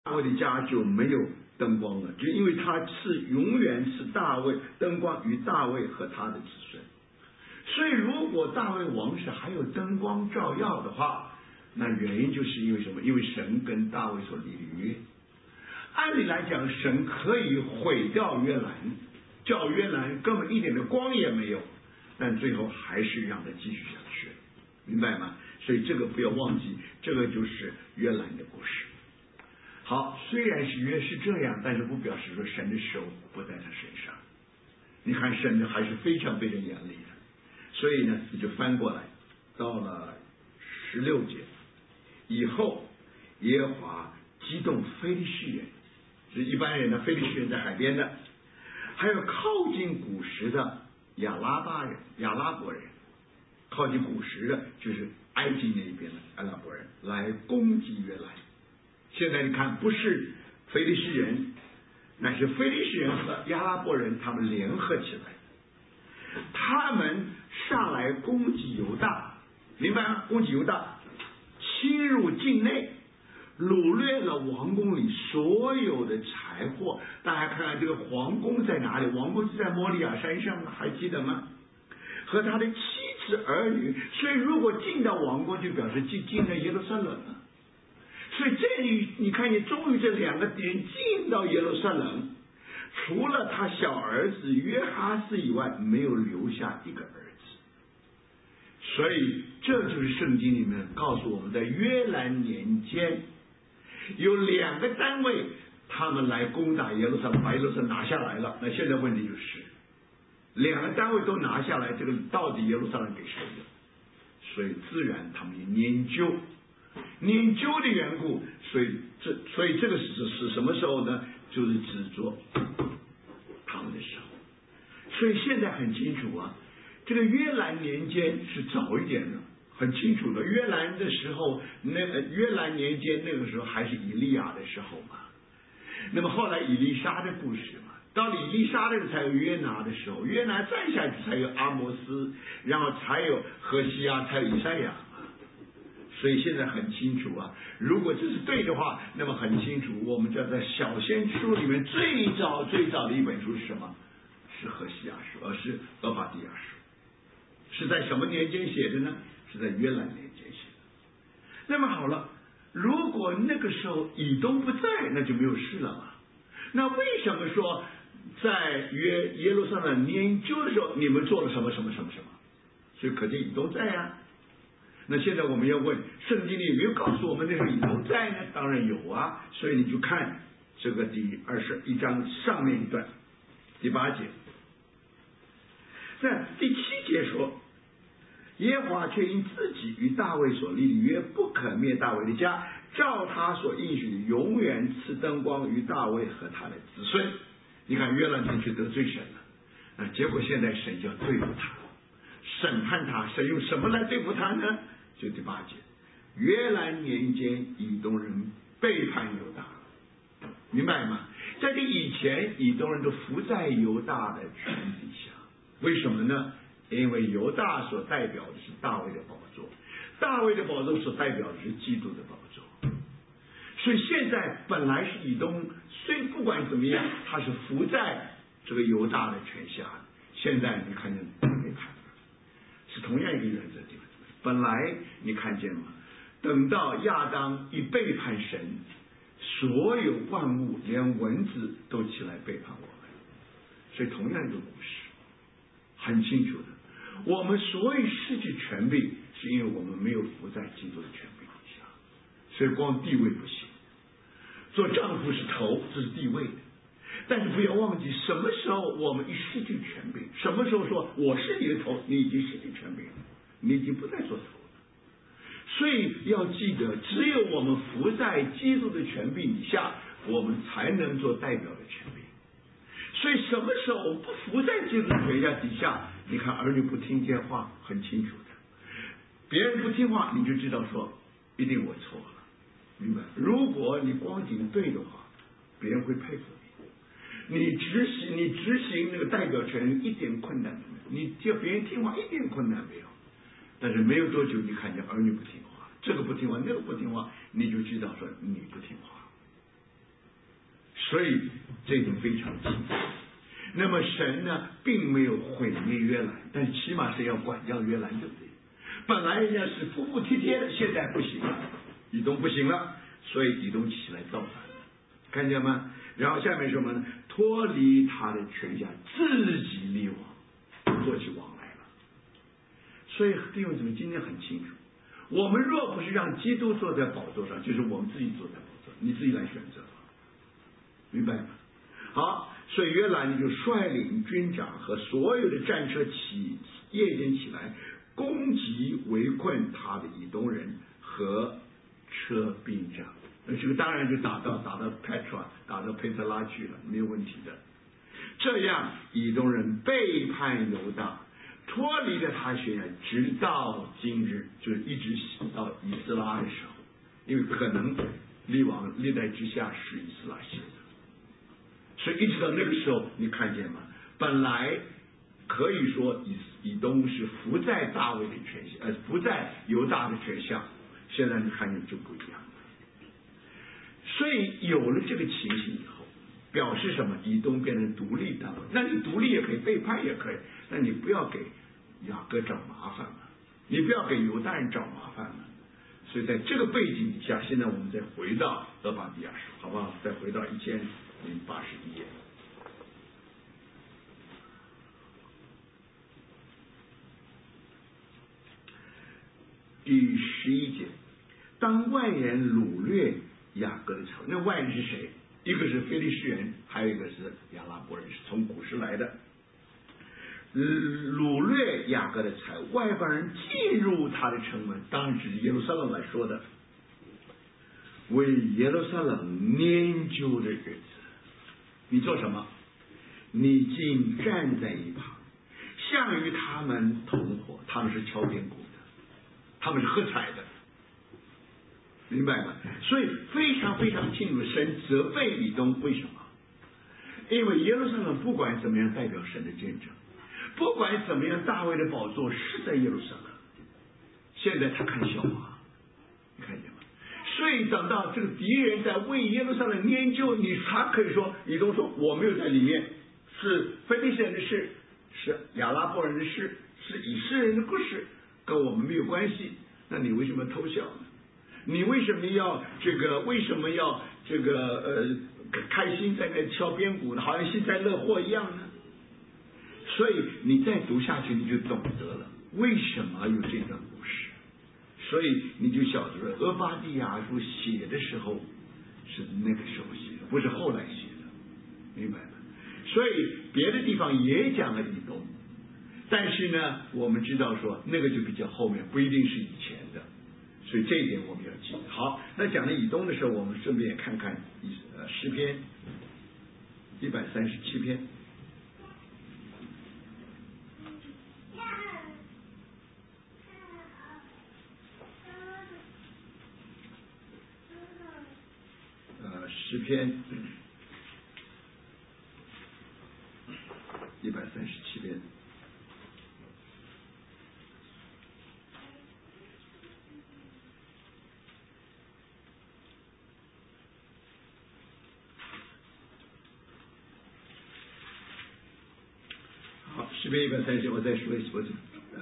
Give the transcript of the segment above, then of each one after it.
大卫的家就没有灯光了，就因为他是永远是大卫灯光与大卫和他的子孙。所以如果大卫王室还有灯光照耀的话，那原因就是因为什么？因为神跟大卫所立的约。按理来讲，神可以毁掉约兰，叫约兰根本一点的光也没有，但最后还是让他继续下去，明白吗？所以这个不要忘记，这个就是约兰的故事。好，虽然是约是这样，但是不表示说神的手不在他身上。你看神还是非常非常严厉的。所以呢，你就翻过来，到了16节以后，耶和华激动非利士人，是一般人的非利士人在海边的，还有靠近古时的亚拉伯人，靠近古时的就是埃及那一边的阿拉伯人来攻击约兰。现在你看，不是非利士人，乃是非利士人和亚拉伯人他们联合起来，他们上来攻击犹大，明白吗？攻击犹大，侵入境内，掳掠了王宫里所有的财货。大家看看这个皇宫在哪里？王宫就在摩利亚山上，还记得吗？和他的妻子儿女。所以如果进到王宫，就表示进了耶路撒冷了。所以这里你看见，终于这两个人进到耶路撒冷，除了他小儿子约哈斯以外，没有留下一个儿子。所以这就是圣经里面告诉我们，在约兰年间有两个单位，他们来攻打耶路撒冷，把耶路撒冷拿下来了。那现在问题就是，两个单位都拿下来，这个到底耶路撒冷给谁的？所以自然他们研究的缘故，所以这个是什么时候呢？就是指着他们的时候。所以现在很清楚啊，这个约兰年间是早一点的，很清楚的。约兰的时候，约兰年间那个时候还是以利亚的时候嘛。那么后来以利沙的故事嘛，到了以利沙的才有约拿的时候，约拿再下去才有阿摩斯，然后才有何西阿，才有以赛亚。所以现在很清楚啊，如果这是对的话，那么很清楚，我们就在小先书里面最早的一本书是什么？是何西阿书，而是俄法底亚书。是在什么年间写的呢？是在约兰年间写的。那么好了，如果那个时候以东不在，那就没有事了嘛。那为什么说在耶路撒冷研究的时候，你们做了什么？所以可见以东在啊。那现在我们要问，圣经里有没有告诉我们那时候以东在呢？当然有啊。所以你就看这个第21章上面一段第8节，在第7节说，耶和华却因自己与大卫所立的约，不可灭大卫的家，照他所应许的，永远赐灯光于大卫和他的子孙。你看约兰人去得罪神了，结果现在神就要对付他，审判他。神用什么来对付他呢？就第8节，约兰年间以东人背叛犹大，明白吗？在这以前，以东人都服在犹大的权底下。为什么呢？因为犹大所代表的是大卫的宝座，大卫的宝座所代表的是基督的宝座。所以现在本来是以东，虽不管怎么样，他是服在这个犹大的权下。现在你看见背叛，是同样一个原则地方。本来你看见吗？等到亚当一背叛神，所有万物连蚊子都起来背叛我们。所以同样一个故事，很清楚的。我们所以失去权柄，是因为我们没有服在基督的权柄底下。所以光地位不行，做丈夫是头，这是地位的。但是不要忘记，什么时候我们一失去权柄，什么时候说我是你的头，你已经失去权柄了，你已经不再做头了。所以要记得，只有我们服在基督的权柄底下，我们才能做代表的权柄。所以什么时候我们不服在基督的权下底下，你看儿女不听见话，很清楚的。别人不听话，你就知道说一定我错了，明白？如果你光景对的话，别人会佩服你。你执行那个代表权一点困难都没有，你叫别人听话一点困难没有。但是没有多久，你看见儿女不听话，这个不听话，那个不听话，你就知道说你不听话。 所以这个非常清楚。那么神呢，并没有毁灭约兰，但是起码是要管教约兰，对不对？本来人家是服服帖帖的，现在不行了，以东不行了，所以以东起来造反，看见吗？然后下面什么呢？脱离他的权下，自己立王，做起王来了。所以弟兄姊妹，今天很清楚，我们若不是让基督坐在宝座上，就是我们自己坐在宝座，你自己来选择，明白吗？好，所以约兰就率领军长和所有的战车夜间起来，攻击围困他的以东人和车兵长。这个当然就打到Petra， 打到佩特拉去了，没有问题的。这样以东人背叛犹大，脱离了他血，直到今日，就是一直到以斯拉的时候，因为可能历代之下是以斯拉写的，所以一直到那个时候，你看见吗？本来可以说以东是伏在大卫的权下，伏在犹大的权下，现在你看见就不一样了。所以有了这个情形以后，表示什么？以东变成独立单位，那你独立也可以，背叛也可以，那你不要给雅各找麻烦了，你不要给犹大人找麻烦了。所以在这个背景底下，现在我们再回到俄巴底亚书，好不好？再回到1081页。第11节，当外人掳掠雅各的财物，那外人是谁？一个是非利士人，还有一个是亚拉伯人，是从古时来的。掳掠雅各的财物，外邦人进入他的城门，当然是耶路撒冷来说的，为耶路撒冷研究的日子。你做什么？你竟站在一旁，像与他们同伙，他们是敲边鼓的，他们是喝彩的，明白吗？所以非常非常清楚，神责备以东，为什么？因为耶路撒冷不管怎么样代表神的见证，不管怎么样大卫的宝座是在耶路撒冷，现在他看笑话，你看见吗？所以等到这个敌人在为耶路撒冷研究，他可以说以东说我没有在里面，是非利士人的事，是亚拉伯人的事，是以色列人的故事，跟我们没有关系。那你为什么偷笑呢？你为什么要开心在那敲边鼓呢？好像幸灾乐祸一样呢？所以你再读下去，你就懂得了为什么有这段故事。所以你就晓得了，俄巴底亚书写的时候是那个时候写的，不是后来写的，明白吗？所以别的地方也讲了以东，但是呢，我们知道说那个就比较后面，不一定是以前的，所以这一点我们要记得。好，那讲了以东的时候，我们顺便也看看诗篇137篇。诗篇137篇。好，诗篇137，我再说一次，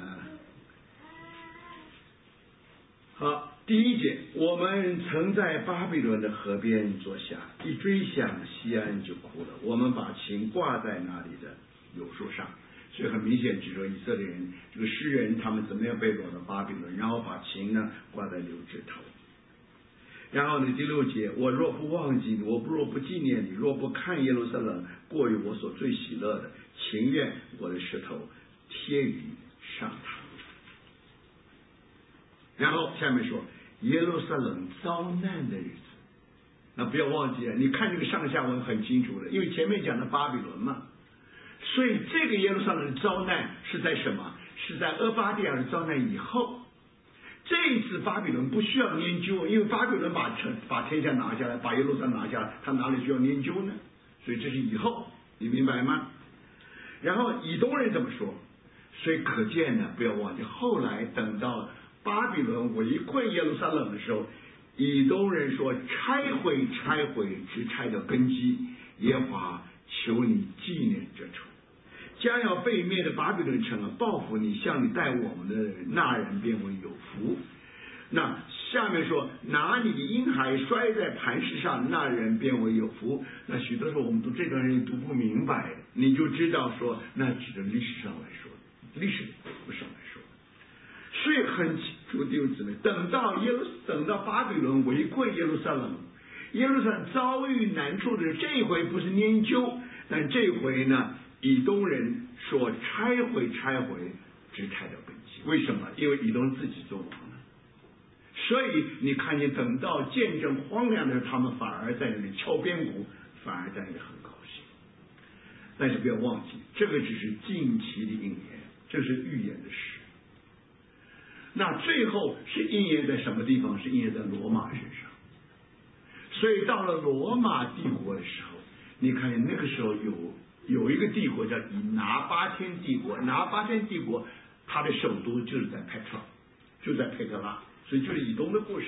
好，第1节，我们曾在巴比伦的河边坐下，一追想西安就哭了。我们把琴挂在那里的柳树上，所以很明显指着以色列人，这个诗人他们怎么样被掳到巴比伦，然后把琴呢挂在柳枝头。然后呢，第6节，我若不忘记你，我若不纪念你，若不看耶路撒冷过于我所最喜乐的，情愿我的石头贴于上膛。然后下面说耶路撒冷遭难的日子，那不要忘记啊，你看这个上下文很清楚的，因为前面讲的巴比伦嘛，所以这个耶路撒冷遭难是在什么？是在俄巴底亚的遭难以后。这一次巴比伦不需要研究，因为巴比伦把天下拿下来，把耶路撒冷拿下来，他哪里需要研究呢？所以这是以后，你明白吗？然后以东人怎么说？所以可见呢，不要忘记，后来等到巴比伦围困耶路撒冷的时候， 以东人说：拆毁，拆毁，直拆到根基。耶和华，求你纪念这仇。将要被灭的巴比伦城啊，报复你，向你待我们的人，那人便为有福。那下面说，拿你的婴孩摔在磐石上，那人便为有福。那许多时候我们读这段人读不明白，你就知道说，那指着历史上来说，历史不上来说。所以很清楚弟兄姊妹，等到巴比伦围困耶路撒冷，耶路撒冷遭遇难处的这一回不是研究，但这回呢，以东人说拆毁，拆毁，直拆到根基。为什么？因为以东自己做王了。所以你看见等到见证荒凉的时候，他们反而在那里敲边鼓，反而在那里很高兴。但是不要忘记，这个只是近期的应验，这是预言的事。那最后是应验在什么地方？是应验在罗马身上。所以到了罗马帝国的时候，你看见那个时候有一个帝国叫以拿巴天帝国，拿巴天帝国它的首都就是在派特，就在佩特拉。所以就是以东的故事。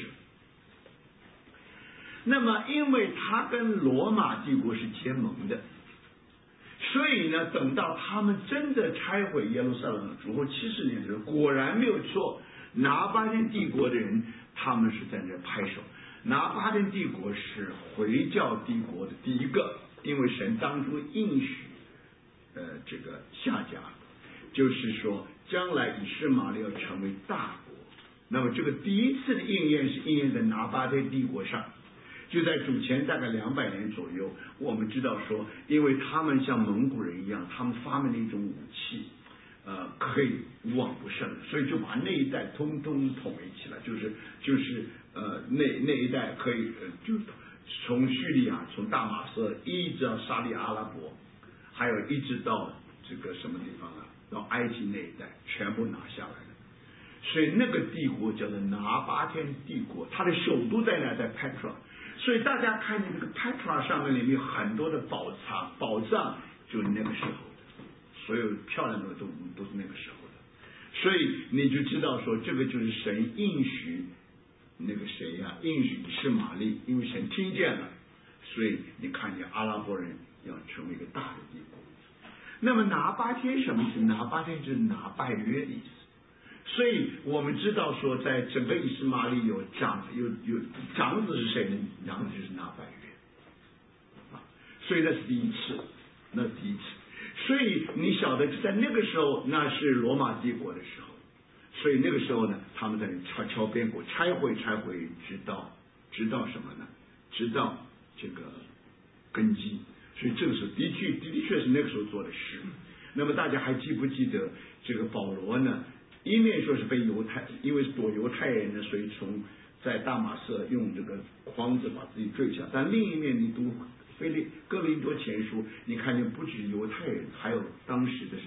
那么因为他跟罗马帝国是结盟的，所以呢，等到他们真的拆毁耶路撒冷主后70年的时候，果然没有错，拿巴天帝国的人他们是在那拍手。拿巴天帝国是回教帝国的第一个，因为神当初应许这个夏甲，就是说将来以实玛利要成为大国。那么这个第一次的应验是应验在拿巴天帝国上，就在主前大概200年左右。我们知道说，因为他们像蒙古人一样，他们发明了一种武器，可以无往不胜，所以就把那一带通统一起来，就是那一带可以就从叙利亚，从大马色一直到沙利阿拉伯，还有一直到这个什么地方啊，到埃及那一带全部拿下来了。所以那个帝国叫做拿巴天帝国，它的首都在哪？在派特拉。所以大家看见这个派特拉上面里面有很多的宝藏就是那个时候的，所有漂亮的都是那个时候的。所以你就知道说，这个就是神应许那个谁呀，应许以实玛利，因为神听见了，所以你看见阿拉伯人要成为一个大的帝国。那么拿巴天什么意思？拿巴天就是拿拜约的意思。所以我们知道说，在整个以实玛利有长子是谁呢？长子就是拿拜约啊，所以那是第一次。所以你晓得，在那个时候，那是罗马帝国的时候，所以那个时候呢，他们在敲边鼓，拆毁，直到什么呢？直到这个根基。所以这个是的确是那个时候做的事。那么大家还记不记得这个保罗呢？一面说是被因为是躲犹太人呢，所以在大马色用这个筐子把自己坠下。但另一面，你读哥林多前书，你看见不止犹太人，还有当时的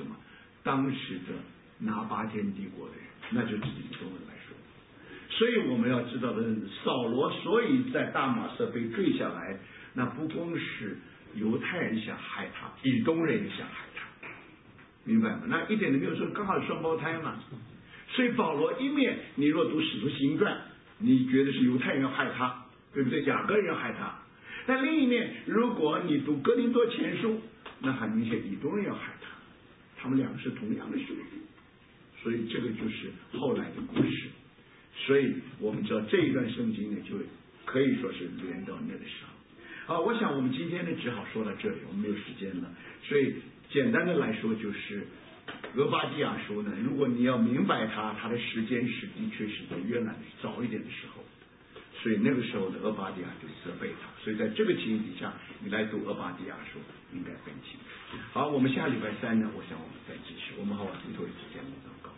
拿巴天帝国的人，那就指以东人来说。所以我们要知道的是，扫罗所以在大马色被坠下来，那不光是犹太人想害他，以东人也想害他。明白吗？那一点都没有说，刚好双胞胎嘛。所以保罗一面，你若读使徒行传，你觉得是犹太人要害他，对不对？雅各人要害他。但另一面，如果你读哥林多前书，那很明显以东人要害他，他们两个是同样的兄弟。所以这个就是后来的故事。所以我们知道这一段圣经呢，就可以说是连到那个时候。好，我想我们今天呢只好说到这里，我们没有时间了。所以简单的来说，就是俄巴底亚书呢，如果你要明白它的时间是的确是在约兰早一点的时候，所以那个时候的俄巴底亚就责备他。所以在这个情形底下，你来读俄巴底亚书应该更清楚。好，我们下礼拜3呢，我想我们再继续，我们好好低头一起节目祷告。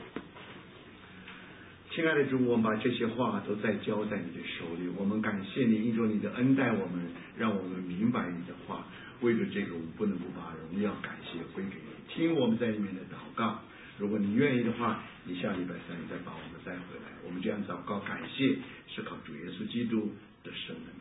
亲爱的主，我们把这些话都再交在你的手里，我们感谢你，因着你的恩待我们，让我们明白你的话。为了这个，我们不能不把荣耀感谢归给你。听我们在里面的祷告，如果你愿意的话，你下礼拜3再把我们带回来。我们这样祷告感谢，是靠主耶稣基督的圣名。